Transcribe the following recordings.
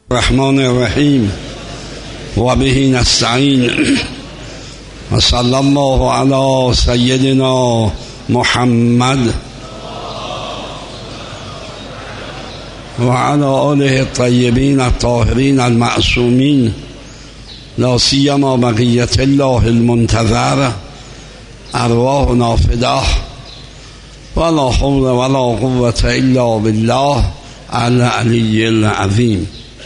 الرحمن الرحیم و به نستعین و صلی الله علی سیدنا محمد و علی آله الطیبین الطاهرین المعصومین لا سیما بقیت الله المنتظر ارواحنا فداه ولا حول ولا قوة الا بالله العلی العظیم.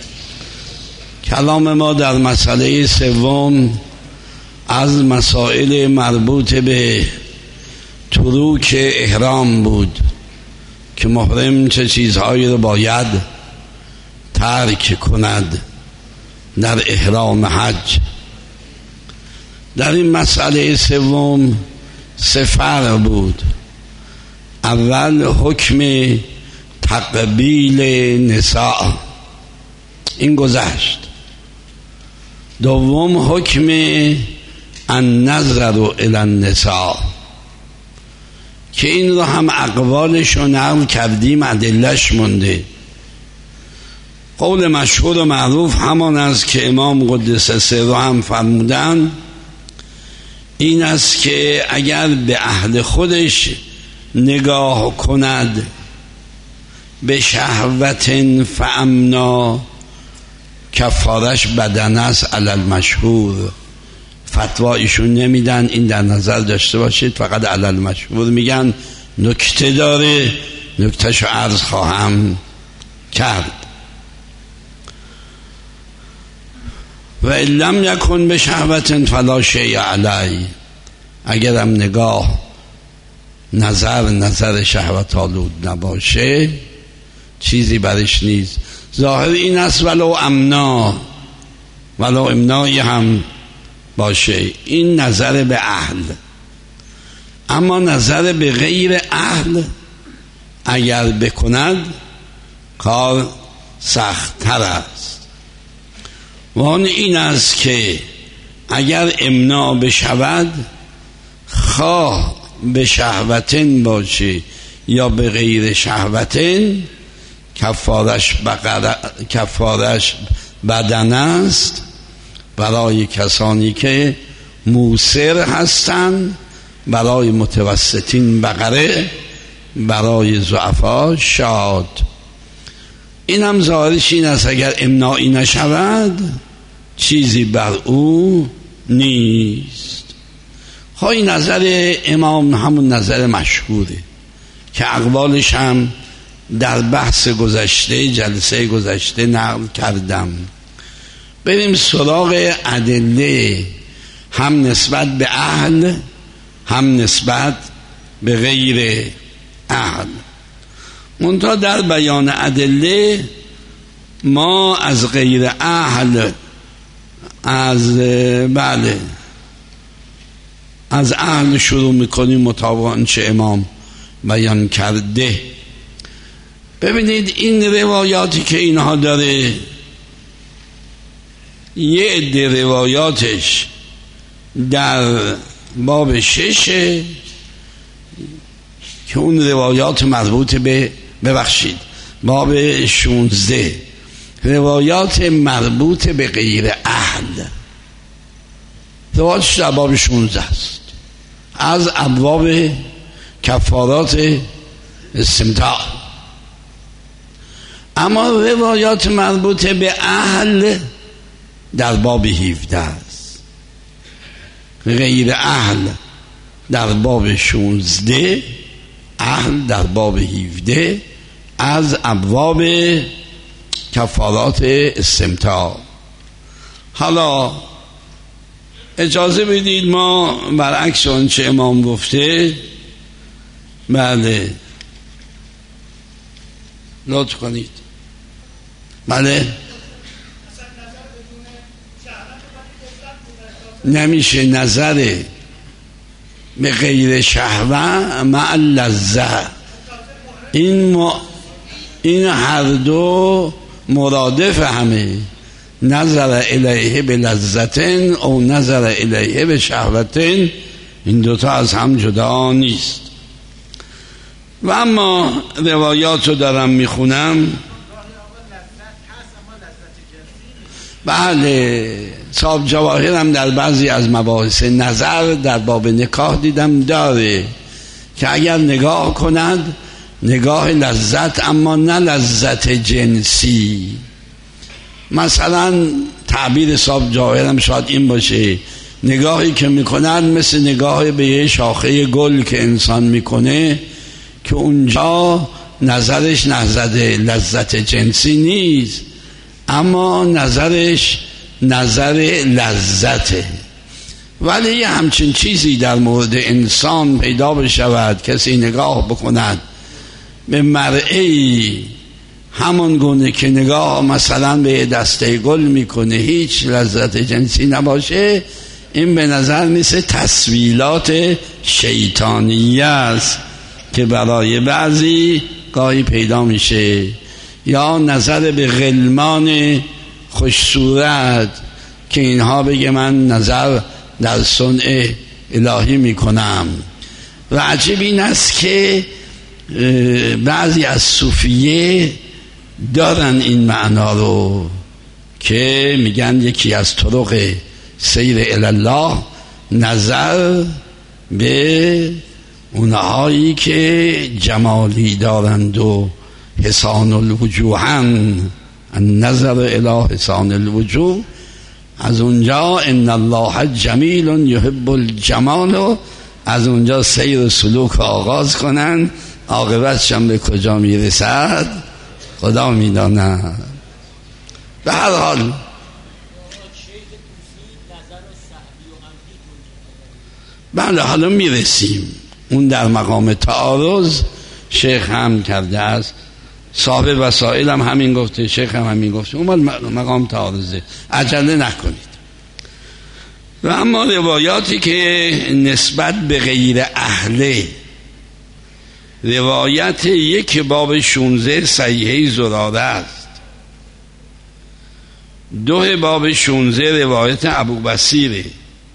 کلام ما در مسئله سوم از مسائل مربوط به تروک احرام بود که محرم چه چیزهایی رو باید ترک کند در احرام حج. در این مسئله سوم سه فرق بود. اول حکم تقبیل نساء، این گذشت. دوم حکم النظر الی النساء که این رو هم اقوالش رو نقل کردیم، ادله‌اش مونده. قول مشهور و معروف همان است که امام قدس سره هم فرمودن، این است که اگر به اهل خودش نگاه کند به شهوت فامنا کفارش بدن است علی المشهور. فتوا ایشون نمیدن، این در نظر داشته باشید، فقط علی المشهور میگن. نکته داره، نکتهشو عرض خواهم کرد. و ان لم یکن به شهوت فلا شیء علی، اگرم نگاه نظر شهوت آلود نباشه چیزی برش نیست. ظاهر این است ولو امنایی هم باشه، این نظر به اهل. اما نظر به غیر اهل اگر بکند کار سخت‌تر است. و آن این است که اگر امنا بشود، خواه به شهوتن باشه یا به غیر شهوتن، کفارش بدن است برای کسانی که موسر هستند، برای متوسطین بقره، برای ضعفا شاد. این هم ظاهرش این است اگر امناعی نشود چیزی بر او نیست. خواهی نظر امام همون نظر مشهوره که اقوالش هم در بحث گذشته، جلسه گذشته نقل کردم. بریم سراغ ادله، هم نسبت به اهل هم نسبت به غیر اهل. منتها در بیان ادله ما از غیر اهل از اهل شروع میکنیم مطابق آنچه امام بیان کرده. ببینید این روایاتی که اینها داره، یه عده روایاتش در باب 6 که اون روایات مربوط به باب 16 روایات مربوط به غیر اهل، روایاتش در باب 16 است از ابواب کفارات استمتاع. اما روایات مربوط به اهل در باب 17 است، غیر اهل در باب 16، اهل در باب 17 از ابواب کفارات استمتاع. حالا اجازه بدید ما برعکس آنچه امام گفته، بله لطف کنید، بله نمیشه نظر به غیر شهوه مع لذه، این هر دو مرادف همه، نظر الیه به لذتن او نظر الیه به شهوتن، این دوتا از هم جدا نیست. و اما روایات رو دارم میخونم، بله، صاحب جواهر هم در بعضی از مباحث نظر در باب نکاح دیدم داره که اگر نگاه کند نگاه لذت، اما نه لذت جنسی. مثلا تعبیر صاحب جواهر هم شاید این باشه نگاهی که میکنن مثل نگاه به یه شاخه گل که انسان میکنه که اونجا نظرش نظر لذت جنسی نیست، اما نظرش نظر لذته. ولی همچین چیزی در مورد انسان پیدا بشود، کسی نگاه بکند به مرئی همون گونه که نگاه مثلا به دسته گل میکنه، هیچ لذت جنسی نباشه، این به نظر مثل تسویلات شیطانیه است که برای بعضی گاهی پیدا میشه. یا نظر به غلمان خوش صورت که اینها بگه من نظر در صنع الهی میکنم. و عجیب این است که بعضی از صوفیه دارن این معنا رو که میگن یکی از طرق سیر الله نظر به اونهایی که جمالی دارند و حسان الوجوهن، النظر الی حسان الوجوه. از اونجا ان الله جمیل یحب الجمال، از اونجا سیر سلوک آغاز کنن، عاقبتشم به کجا میرسد خدا میداند. به هر حال بله حالا میرسیم، اون در مقام تعارض شیخ هم کرده است، صاحب وسائل هم همین گفته، شیخ هم همین گفته، اون مقام تعارضه، عجله نکنید. و اما روایاتی که نسبت به غیر اهله، روایت یک باب 16 صحیحه زراده است، 2 باب 16 روایت ابو بصیره،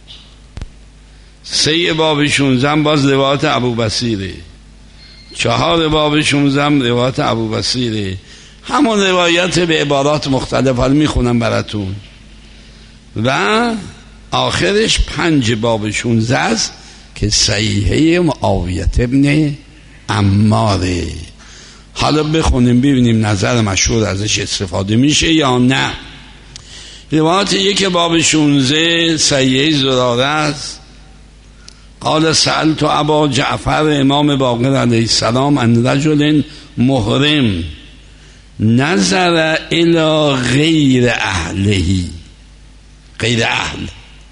3 باب 16 باز روایت ابو بصیره، 4 باب 16 روایت ابو بصیره، همون روایت به عبارات مختلف، حال میخونم براتون. و آخرش 5 باب 16 است که صحیحه معاویه ابن عماره. حالا بخونیم ببینیم نظر مشهور ازش استفاده میشه یا نه. روایت یک باب 16 صحیحه زراده است. قال سألت ابا جعفر امام باقر علیه السلام عن رجل محرم نظر الى غیر اهلهی، غیر اهل،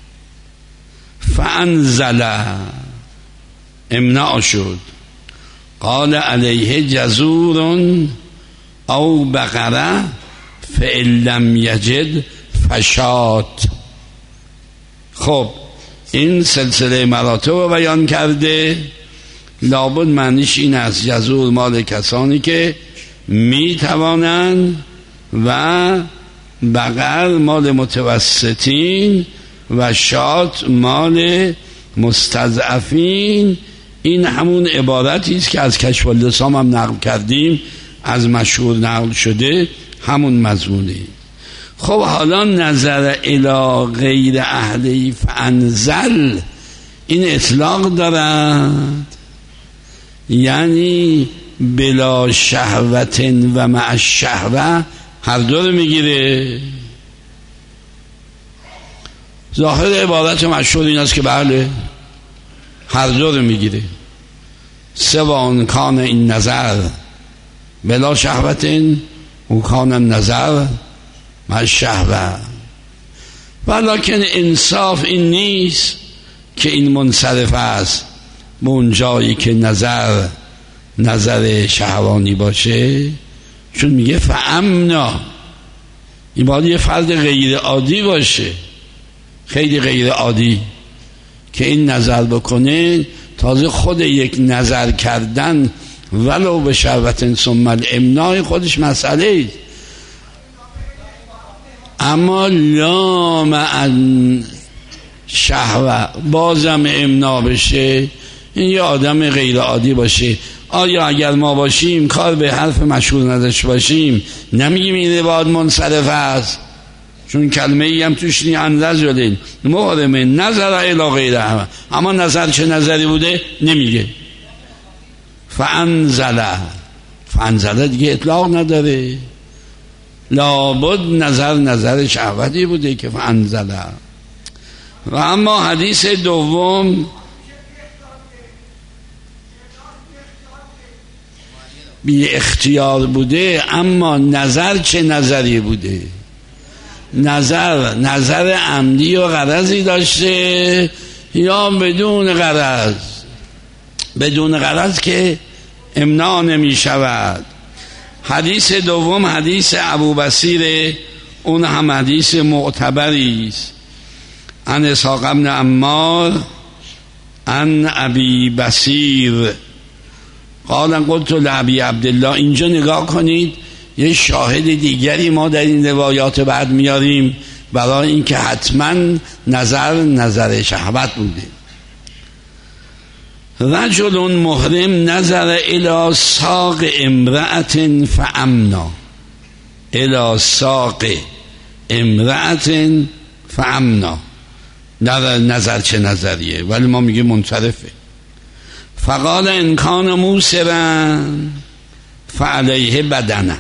فانزل، امنع شد، قال علیه جزور او بقره فإن لم یجد فشات. خب این سلسله مراتب رو بیان کرده، لابد معنیش این است جزور مال کسانی که می توانند و بقر مال متوسطین و شات مال مستضعفین. این همون عبارتی است که از کشف اللسان هم نقل کردیم، از مشهور نقل شده، همون مضمونه. خب حالا نظر الی غیر اهلی فانزل، این اطلاق دارد، یعنی بلا شهوت و مع الشهوه، هر دو رو میگیره. ظاهر عبارت مشهور این است که بله هر دو رو میگیره، سواء کان این نظر بلا شهوت و کان النظر مع الشهوه. ولیکن انصاف این نیست که این منصرف است به اون جایی که نظر شهوانی باشه، چون میگه فامنا، این باید یه فرد غیر عادی باشه، خیلی غیر عادی که این نظر بکنه. تازه خود یک نظر کردن ولو به شهوت ثم الامناع خودش مسئله است، اما لا مع شهوه بازم امنا بشه، این یه آدم غیر عادی باشه. آیا اگر ما باشیم کار به حرف مشهور نداشت باشیم نمیگیم این روایت منصرف است؟ چون کلمه ای هم توش نی ان رجل محرم نظر الی غیره، اما نظر چه نظری بوده نمیگه. فانزله دیگه اطلاق نداره، لابد نظر شهوتی بوده که فانزله. و اما حدیث دوم بی اختیار بوده، اما نظر چه نظری بوده؟ نظر عمدی و غرضی داشته یا بدون غرض؟ بدون غرض که امناع نمی شود. حدیث دوم حدیث ابوبصیر، اون هم حدیث معتبری است، عن اسحاق بن عمار عن ابی بصیر قال قلت لابی عبدالله. اینجا نگاه کنید، یه شاهد دیگری ما در این روایات بعد میاریم برای اینکه حتما نظر شهوت بوده. رجل محرم نظر الی ساق امرأة فامنا، الی ساق امرأة فامنا. نظر چه نظریه؟ ولی ما میگه منصرفه. فقال ان کان موسرا فعلیه بدنه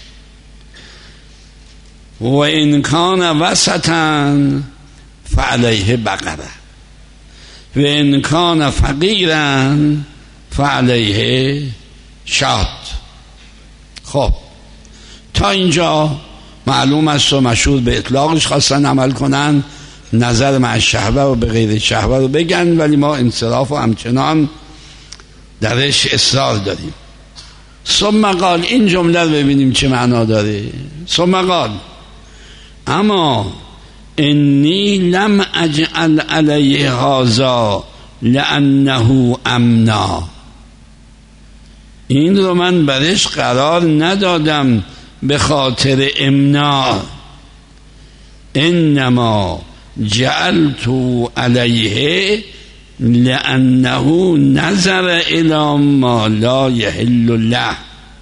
و ان کان وسطا فعلیه بقره و ان کان فقیرا فعلیه شاد. خب تا اینجا معلوم است و مشهور به اطلاقش خواستن عمل کنن، نظر مع شهوه و به غیر شهوه رو بگن، ولی ما انصراف و همچنان درش اصرار داریم. ثم قال، این جمله رو ببینیم چه معنا داره. ثم قال اما انی لم اجعل علیه هذا لانه امنا، این رو من برش قرار ندادم به خاطر امنا، انما جعلت علیه لانه نظر الی ما لا یحل له،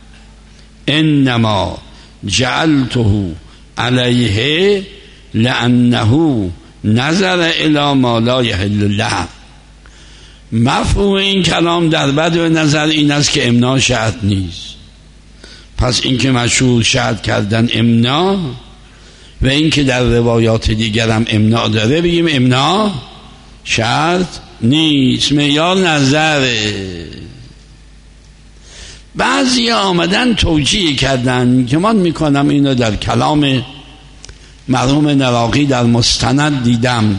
انما جعلته علیه لانه نظر الی ما لا یحل له. مفهوم این کلام در بدو نظر این است که امنا شرط نیست. پس این که مشهور شرط کردن امنا و این که در روایات دیگر هم امنا داره، بگیم امنا شرط نیست، معیار نظره. بعضی آمدن توجیه کردن که من میکنم اینو در کلام مرحوم نراقی در مستند دیدم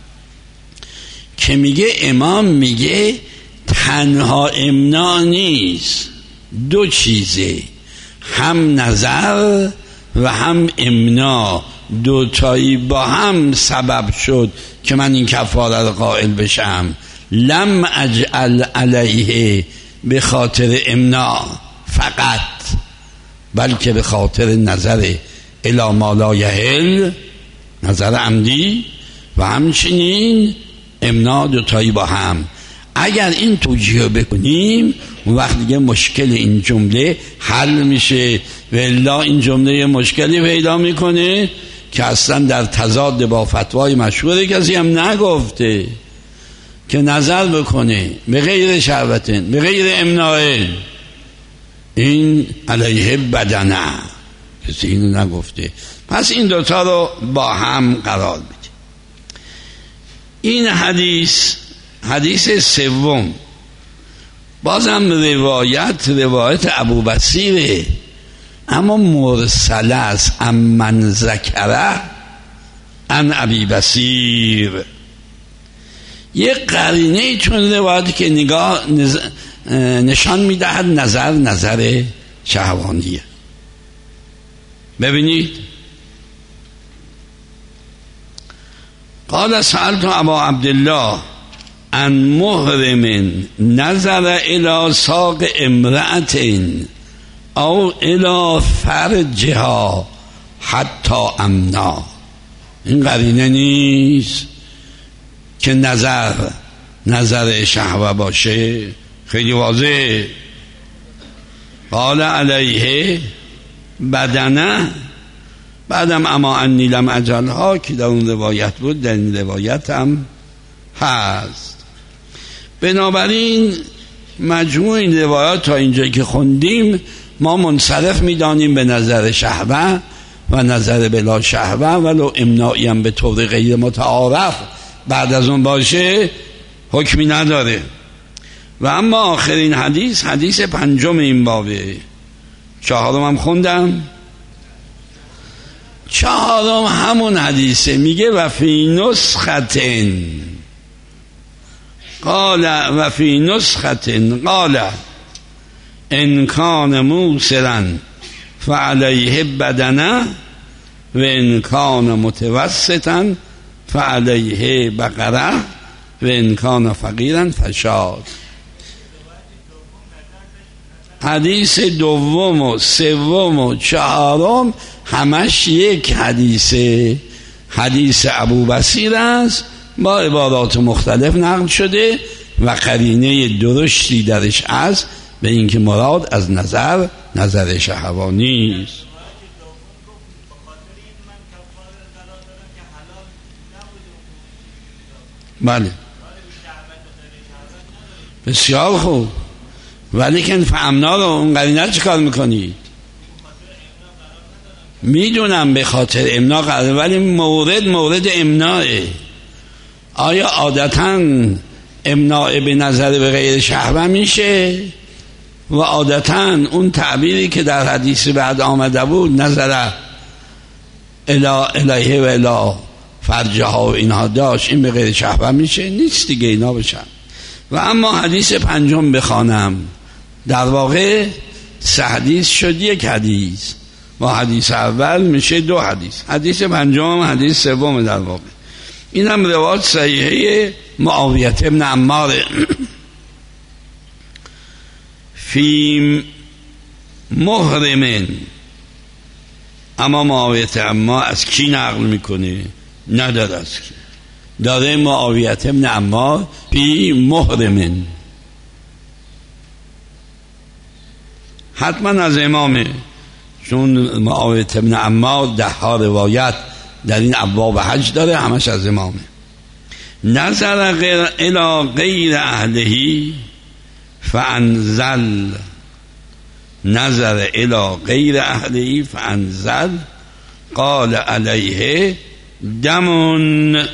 که میگه امام میگه تنها امنا نیست، دو چیزه، هم نظر و هم امنا، دوتایی با هم سبب شد که من این کفاره رو قائل بشم. لم اجعل علیه به خاطر امنا فقط، بلکه به خاطر نظر الی ما لا یحل، نظر عمدی و همچنین امنا، دوتایی با هم. اگر این توجیه بکنیم اون وقت دیگه مشکل این جمله حل میشه، و الا این جمله مشکلی پیدا میکنه که اصلا در تضاد با فتوای مشهور کسی هم نگفته که نظر بکنه به غیر شهوتن به غیر امناع این علیه بدنه، کسی اینو نگفته. پس این دوتا رو با هم قرار بده. این حدیث سوم بازم روایت ابوبصیره، اما مرسل است، امن ذکره عن ابی بصیر. یه قرینه چون روایتی که نشان میدهد نظر شهوانیه. ببینید قال سألت ابا عبدالله عن محرم نظر الى ساق امرأة او الى فرجها حتی امنا. این قرینه نیست که نظر شهوه باشه، خیلی واضح. قال علیه بدنه بعدم اما انی لم اجلها که در اون روایت بود، در این روایت هم هست. بنابراین مجموع این روایات تا اینجا که خوندیم ما منصرف میدانیم به نظر شهوه و نظر بلا شهوه، ولو امناعی هم به طور غیر متعارف بعد از اون باشه حکمی نداره. و اما آخرین حدیث، حدیث 5 این بابه، 4 هم خوندم. 4 همون حدیثه، میگه و فی نسختن قال و فی نسختن قال ان کان موسرا فعلیه بدنه و ان کان متوسطا فعلیه بقره و ان کان فقیرا فشاد. حدیث 2 و 3 و 4 همش یک حدیثه، حدیث ابو بصیر است، با عبارات مختلف نقل شده و قرینه درشتی درش است به اینکه مراد از نظر شهوانی است. بله بسیار خوب، ولی که فهمنا رو اون قرینه چه کار میکنید؟ میدونم به خاطر امنا قراره، ولی مورد امناه. آیا عادتاً امناع به نظر به غیر شهوه میشه؟ و عادتاً اون تعبیری که در حدیث بعد آمده بود نظر الیه و الی فرجها و اینها داشت، این به غیر شهوه میشه؟ نیست دیگه اینا بشن. و اما حدیث 5 بخوانم، در واقع 3 حدیث شد یک حدیث، با حدیث اول میشه 2 حدیث. حدیث 5 حدیث 3 در واقع. این هم روایت صحیحه معاویه ابن عمار فی محرمن. اما معاویه عمار از کی نقل میکنه؟ نداره از کی، داره معاویه ابن عمار فی محرمن، حتما از امامه، چون معاویه ابن عمار 10 روایت در این ابواب حج داره، همش از امامه. نظر الی غیر اهلهی فانزل، نظر الی غیر اهلهی فانزل قال علیه دمون.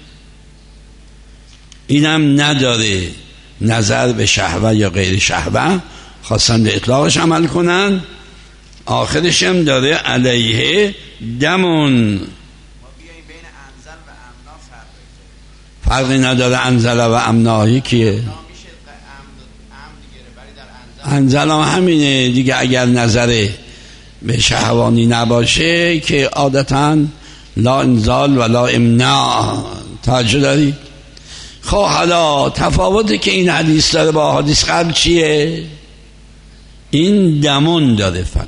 اینم نداره نظر به شهوه یا غیر شهوه، خواستن به اطلاقش عمل کنن، آخرش هم داره علیه دمون. فرقی نداره انزل و امنا یکیه. انزل هم همینه دیگه، اگر نظر به شهوانی نباشه که عادتا لا انزال و لا امنا. توجه داری؟ خب حالا تفاوتی که این حدیث داره با حدیث قبل چیه؟ این دمون داره فقط،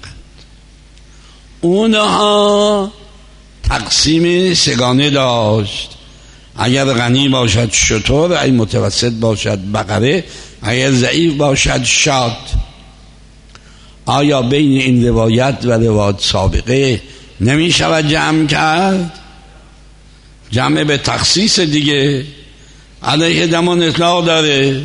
اونها تقسیم سگانه داشت، اگر غنی باشد شتر، اگر متوسط باشد بقره، اگر ضعیف باشد شاد. آیا بین این روایت و روایت سابقه نمی شود جمع کرد؟ جمع به تخصیص دیگه. علیه دمان اطلاق داره،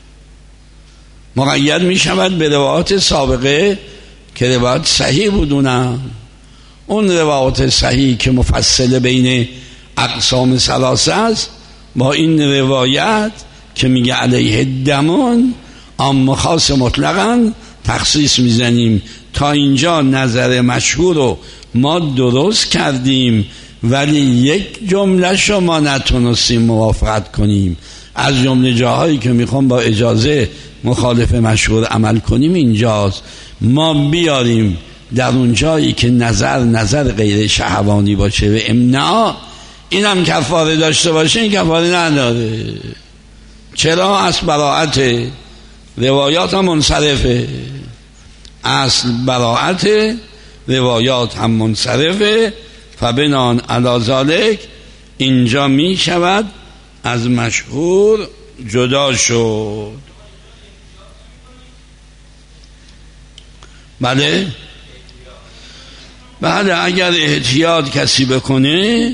مقید می شود به روایت سابقه که روایت صحیح بودونم. اون روایت صحیح که مفصل بین اقسام 3 است، با این روایت که میگه علیه دمان عام خاص مطلقاً تخصیص میزنیم. تا اینجا نظر مشهور رو ما درست کردیم، ولی یک جمله شما نتونستیم موافقت کنیم. از جمله جاهایی که میخوام با اجازه مخالف مشهور عمل کنیم اینجاست. ما بیاریم در اون جایی که نظر غیر شهوانی باشه و امناع، این هم کفاره داشته باشه، این کفاره نداره. چرا؟ از براعت روایات هم منصرفه، اصل براعت روایات هم منصرفه. فبنان علی ذالک اینجا می شود از مشهور جدا شد. بله بله اگر احتیاط کسی بکنه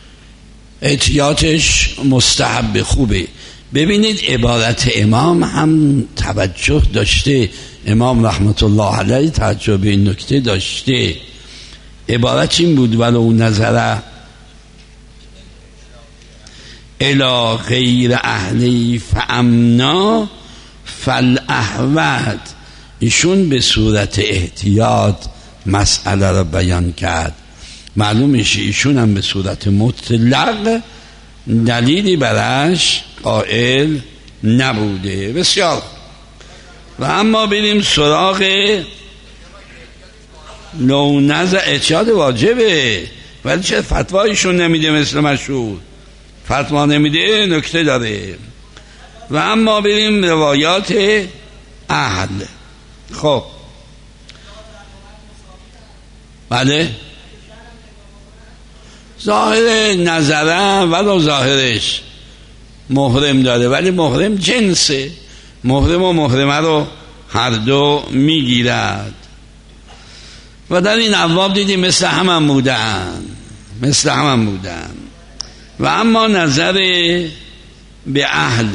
احتیاطش مستحب خوبه. ببینید عبارت امام هم توجه داشته، امام رحمت الله علیه توجه به این نکته داشته. عبارت این بود ولو نظر الی غیر اهلی فامنا فالاحوط. ایشون به صورت احتیاط مسئله را بیان کرد. معلوم میشه ایشون هم به صورت مطلق دلیلی برش قائل نبوده. بسیار. و اما بریم سراغ لو نظر احتیاط واجبه، ولی چه فتوایشون نمیده مثل مشهور فتوا نمیده، نکته داره. و اما بریم روایات اهل. خب بله ظاهر نظره ولو ظاهرش محرم داره، ولی محرم جنسه، محرم و محرمه رو هر دو میگیرد. و در این ابواب دیدیم مثل هم بودن. و اما نظر به اهل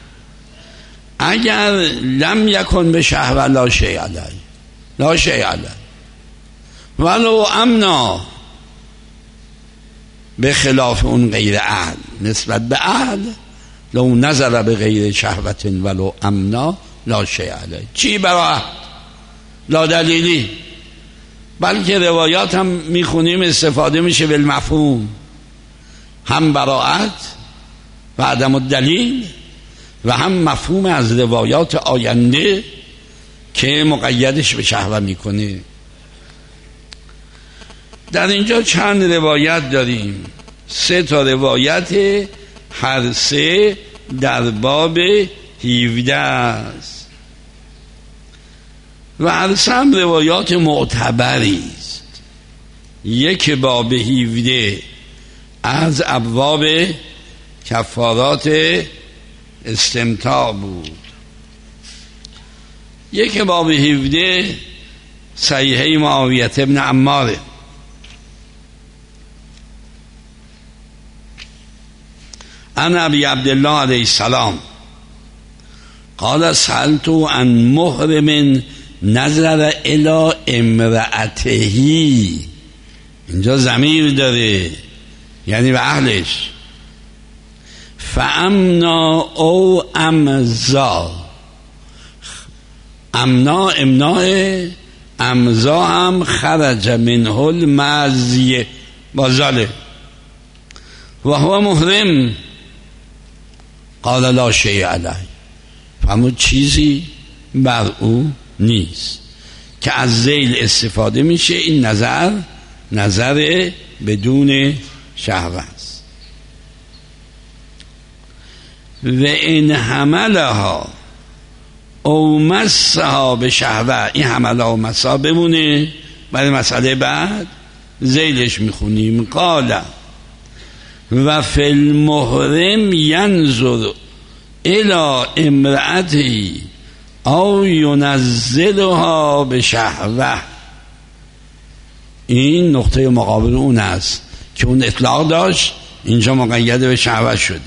اگر لم یکن به شهوه لا شیء علیه ولو امنا، به خلاف اون غیر اهل نسبت به اهل لو نظر به غیر شهوت ولو امنا لا شیء علیه. چی برای لا دلیلی، بلکه روایات هم میخونیم استفاده میشه بالمفهوم، هم براءت و عدم الدلیل و هم مفهوم از روایات آینده که مقیدش به شهوه میکنه. در اینجا چند روایت داریم، 3 روایت، هر 3 در باب 17 است و هر 3 هم روایات معتبری است. یک باب 17 از ابواب کفارات استمتاع بود، یک باب 17 صحیحه معاویه ابن عمار عن ابی عبدالله علیه السلام قال سألت عن محرم نظر الی امرأته. اینجا ضمیر داره یعنی به اهلش. فامنا او امزا، امنا امناء، امزا هم خرج منه المزی بازاله و هو محرم قال لا شیء علیه. فرمود چیزی بر او نیست. که از ذیل استفاده میشه، این نظر بدون شهوه است. و این حملها او مسها به شهوه، این حملها و مسها بمونه برای مسئله بعد ذیلش میخونیم. قال و فی المحرم ینظر الی امرأتی او ینزلها به شهوه. این نقطه مقابل اون است که اون اطلاق داشت، اینجا مقید به شهوه شده.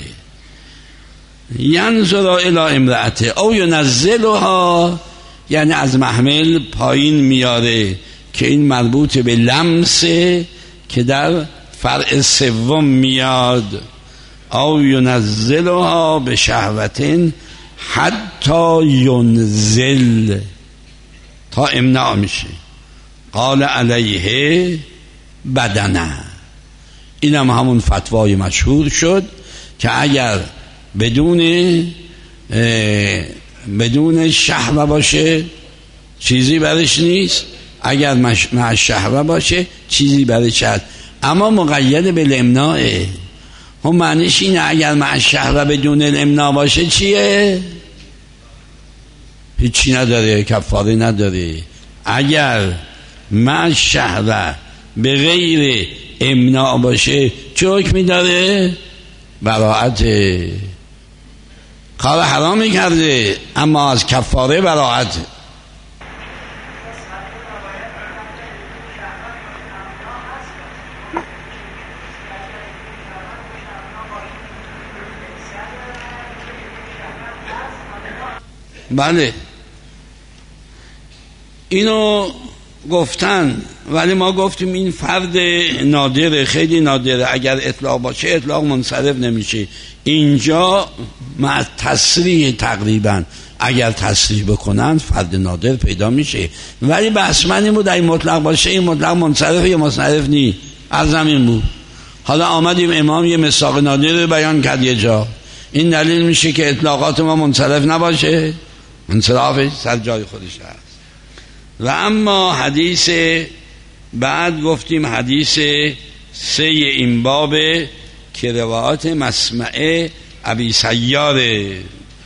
ینظر الی امرأته او ینزلها یعنی از محمل پایین میاره، که این مربوط به لمسه که در فرع سوم میاد. او ینزلها به شهوتن حتی ینزل، تا امناع میشه. قال علیه بدنه. این هم همون فتوای مشهور شد که اگر بدون شهوه باشه چیزی برش نیست، اگر مع شهوه باشه چیزی برش هست، اما مقید به الامناعه. هم معنیش اینه اگر مع شهوه بدون الامناع باشه چیه؟ هیچی نداره، کفاره نداره. اگر مع شهوه به غیر امناع باشه چه حکمی داره؟ براءت. کار حرامی کرده اما از کفاره براءت. بله اینو گفتن، ولی ما گفتیم این فرد نادره، خیلی نادره، اگر اطلاق باشه اطلاق منصرف نمیشه. اینجا مع تصریح تقریبا اگر تصریح بکنن فرد نادر پیدا میشه، ولی بحث من این بود این مطلق باشه این مطلق منصرف یا منصرف نی، از زمین بود. حالا آمدیم امام یه مساق نادر بیان کرد یه جا، این دلیل میشه که اطلاقات ما منصرف نباشه، انصرافش سر جای خودش هست. و اما حدیث بعد گفتیم حدیث 3 این باب که روایات مسمع ابی سیاره،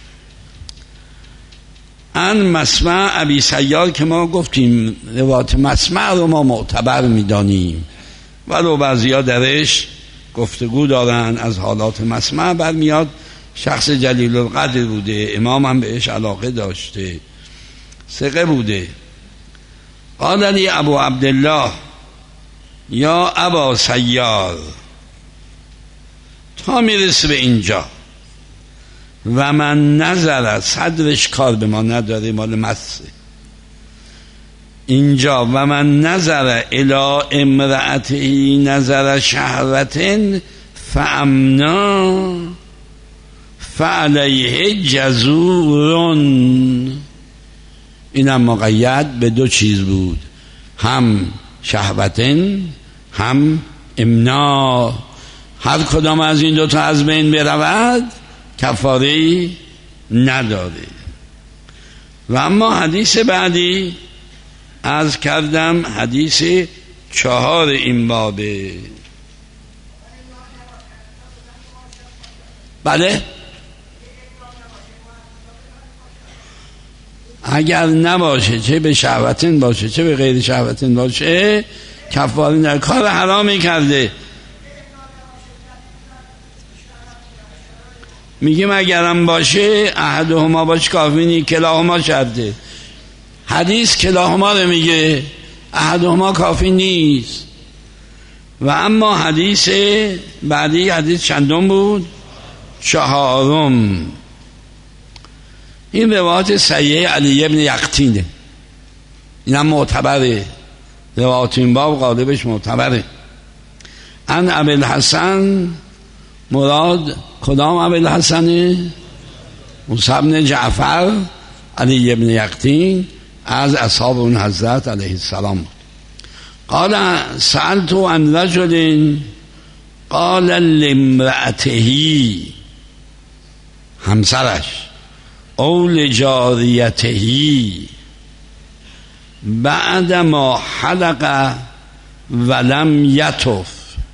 ان مسمع ابی سیار که ما گفتیم روایات مسمع رو ما معتبر میدانیم، ولو بعضیا درش گفتگو دارن. از حالات مسمع برمیاد شخص جلیل القدر بوده، امام هم بهش علاقه داشته، ثقه بوده. قال لی ابو عبدالله یا ابا سیار، تا میرسه به اینجا و من نظر، صدرش کار به ما نداره، مال مسه اینجا، و من نظر الی امرأته نظر شهوتن فامنا فعلیه جزورون. اینم مقید به 2 چیز بود، هم شهوتن هم امنا، هر کدام از این 2 تا از بین برود کفاره نداره. و اما حدیث بعدی عرض کردم حدیث 4 این بابه. بله اگر نباشه، چه به شهوتن باشه چه به غیر شهوتن باشه، کفاره نداره، کار حرامی کرده. میگیم اگرم باشه احدهما باشه کافی نیست، کلاهما شرطه. حدیث کلاهما رو میگه، احدهما کافی نیست. و اما حدیث بعدی حدیث چندم بود؟ 4. این روایت صحیح علی ابن یقطینه، این هم معتبره، روایت این باب غالبش معتبره. ان ابی الحسن، مراد کدام ابی الحسن؟ موسی بن جعفر علی ابن یقطین از اصحاب اون حضرت علیه السلام. قال سألت عن رجل قال لامرأته، همسرش، او لجاریته، بعد ما حلق ولم یطف،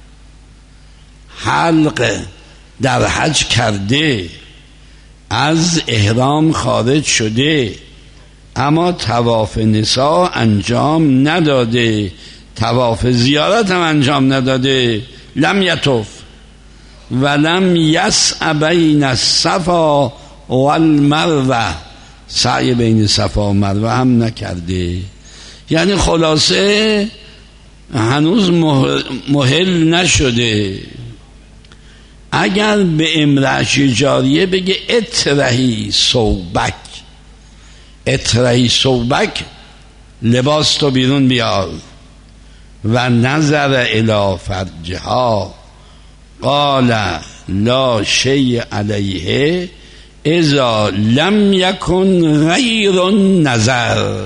حلق در حج کرده، از احرام خارج شده، اما طواف نساء انجام نداده، طواف زیارت هم انجام نداده، لم یطف ولم یسع بین الصفا والمروه، سعی بین صفا و مروه هم نکرده. یعنی خلاصه هنوز محل نشده. اگر به امرأش جاریه بگه اطرحی صوبک، اطرحی صوبک، لباس تو بیرون بیار، و نظر الی فرجها قال لا شیء علیه اذا لم یکن غیر نظر،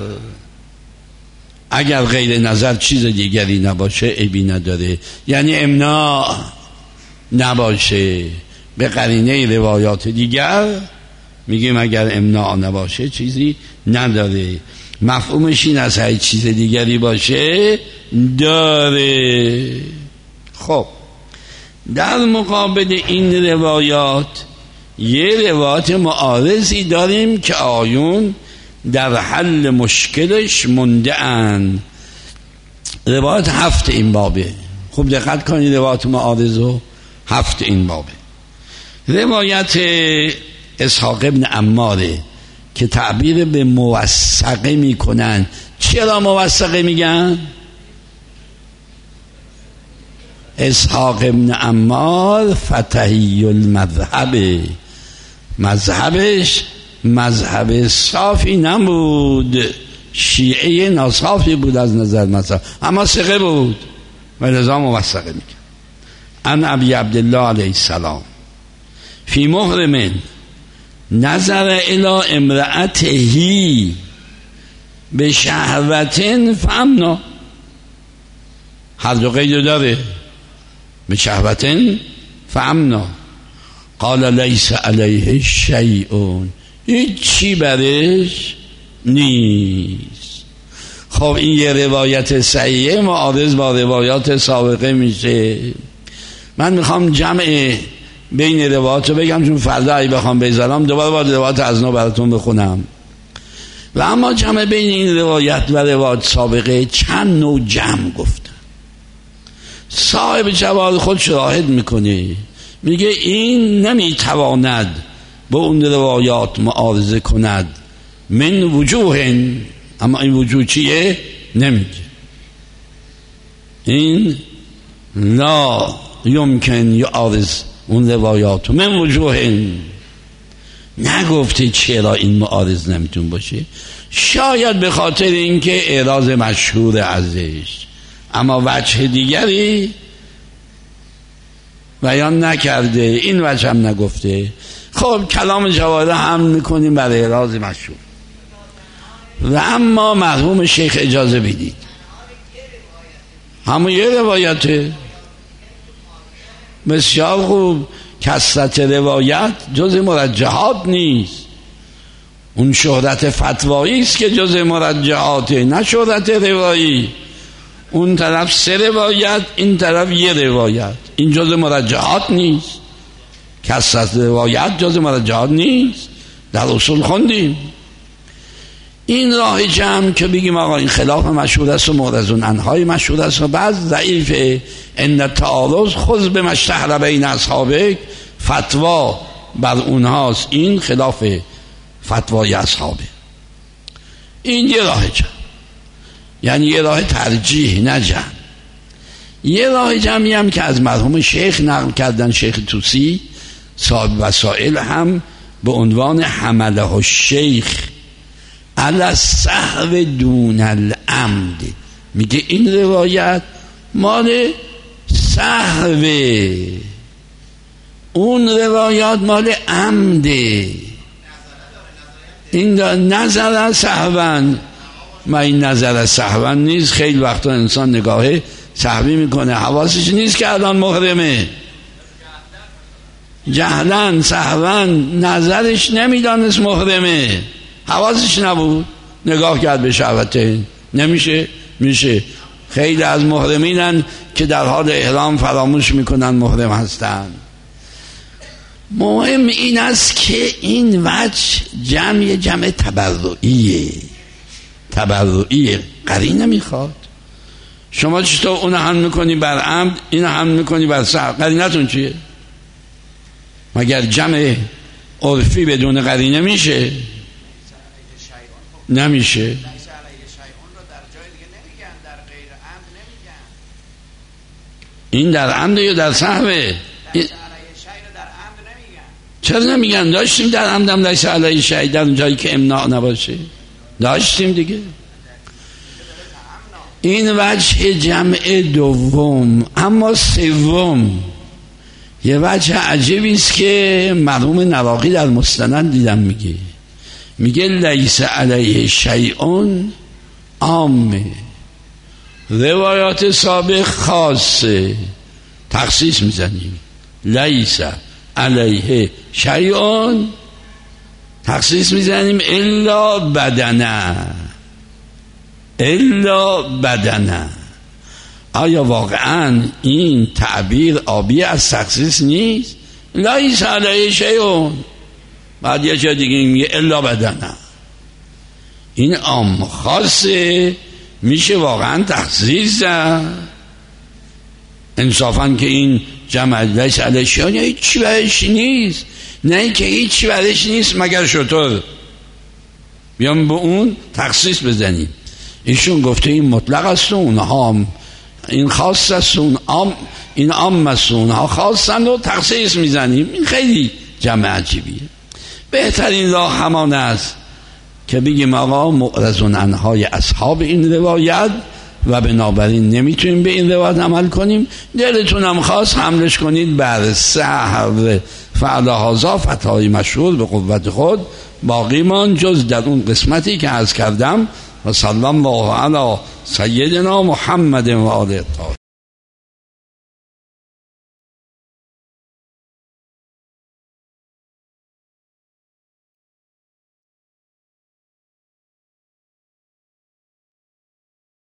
اگر غیر نظر چیز دیگری نباشه عیبی نداره، یعنی امناع نباشه. به قرینه روایات دیگر میگیم اگر امناع نباشه چیزی نداره. مفهومش این است هیچ چیز دیگری باشه داره. خب در مقابل این روایات یه روایات معارضی داریم که آیون در حل مشکلش مونده اند. روایت 7 این بابه، خوب دقت کنید، روایت معارضو 7 این بابه. روایت اسحاق ابن عماره که تعبیر به موثقه میکنن. چرا موثقه میگن؟ اسحاق ابن عمار فتحی المذهب، مذهبش مذهب صافی نبود، شیعه ناصافی بود از نظر مذهب، اما ثقه بود و لذا موثقه میکرد. ان ابی عبدالله علیه السلام فی محرم نظر الی امرأته به شهوتن فامنا، هر دو قید داره، به شهوتن فامنا. قال لیس علیه شیء، هیچی برش نیست. خب این یه روایت صحیحه معارض با روایات سابقه میشه. من میخوام جمع بین روایات رو بگم، چون فردا اگه بخوام بذارم دوباره با روایات از نو براتون بخونم. و اما جمع بین این روایت و روایات سابقه چند نوع جمع گفتن. صاحب جواد خود شراحت میکنه، میگه این نمیتواند با اون روایات معارضه کند من وجوه، اما این وجوه چیه؟ نمیگه. این لا یمکن یعارض اون روایات من وجوه، نگفته چرا این معارض نمیتون باشه. شاید به خاطر اینکه اعراض مشهور ازش، اما وجه دیگری بیان نکرده، این وجه هم نگفته. خب کلام جواده هم میکنیم برای اعراض مشهور. و اما مرحوم شیخ اجازه بدید، همون یه روایته بسیار خوب. کثرت روایت جز مرجحات نیست، اون شهرت فتوایی است که جز مرجحاته، نه شهرت روایی. اون طرف 3 روایت، این طرف 1 روایت، این جز مرجحات نیست. کثرت روایت جز مرجحات نیست، در اصول خوندیم. این راه جمع که بگیم آقا این خلاف مشهور است و معرضون عنهای مشهور است و بعض ضعیفه، ان تعارض خذ به مشتهر بین اصحابک، فتوا بر اونهاست، این خلاف فتوای اصحابه. این یه راه جمع، یعنی یه راه ترجیح نه جمع. یه راه جمعی هم که از مرحوم شیخ نقل کردن، شیخ توسی صاحب وسائل، هم به عنوان حمله الشیخ علی السهو دون العمد، میگه این روایت مال سهوه، اون روایات مال عمده. این نظر سهون، ما این نظر سهون نیست. خیلی وقتا انسان نگاه سهوی میکنه، حواسش نیست که الان محرمه، جهلن سهون، نظرش نمیدانست محرمه، حواسش نبود، نگاه کرد به شهوته. نمیشه؟ میشه. خیلی از محرمینن که در حال احرام فراموش میکنن محرم هستن. مهم این است که این وجه جمع تبرعیه، قرینه میخواد. شما چطور اون هم میکنی بر عمد، این هم میکنی بر سهو، قرینتون چیه؟ مگر جمع عرفی بدون قرینه میشه؟ نمیشه. این در عمد یا در سهوه؟ چرا نمیگن؟ داشتیم در عمدم لیس علیه شیء، در اون جایی که امناع نباشه داشتیم دیگه. این وجه جمع دوم. اما سوم یه وجه عجیبی است که مرحوم نواقی در مستند دیدم، میگه لیس علیه شیء عامه، روایات سابق خاصه، تخصیص میزنیم. لیس علیه شیء تخصیص میزنیم الا بدنه. آیا واقعا این تعبیر آبی از تخصیص نیست؟ لیس علیه شیء، بعد یه جا دیگه میگه الا بدنه. این عام خاصه، میشه واقعا تخصیص زد. انصافا که این جمع لیس علیه شیء هیچی برش نیست، نه اینکه هیچی برش نیست مگر شطور بیام به اون تخصیص بزنیم. ایشون گفته این مطلق است و اونها این خاص است، این عام است و اونها خاصند و تخصیص میزنیم. این خیلی جمع عجیبیه. بهترین راه همان است که بگیم آقا معرضون عنهای اصحاب این روایت و بنابراین نمیتونیم به این روایت عمل کنیم. دلتونم خواست حملش کنید بر سهو فعلهازا فتای مشهور به قوت خود باقی مان جز در اون قسمتی که عرض کردم. و صلی الله علی سیدنا محمد و آله الطاهرین.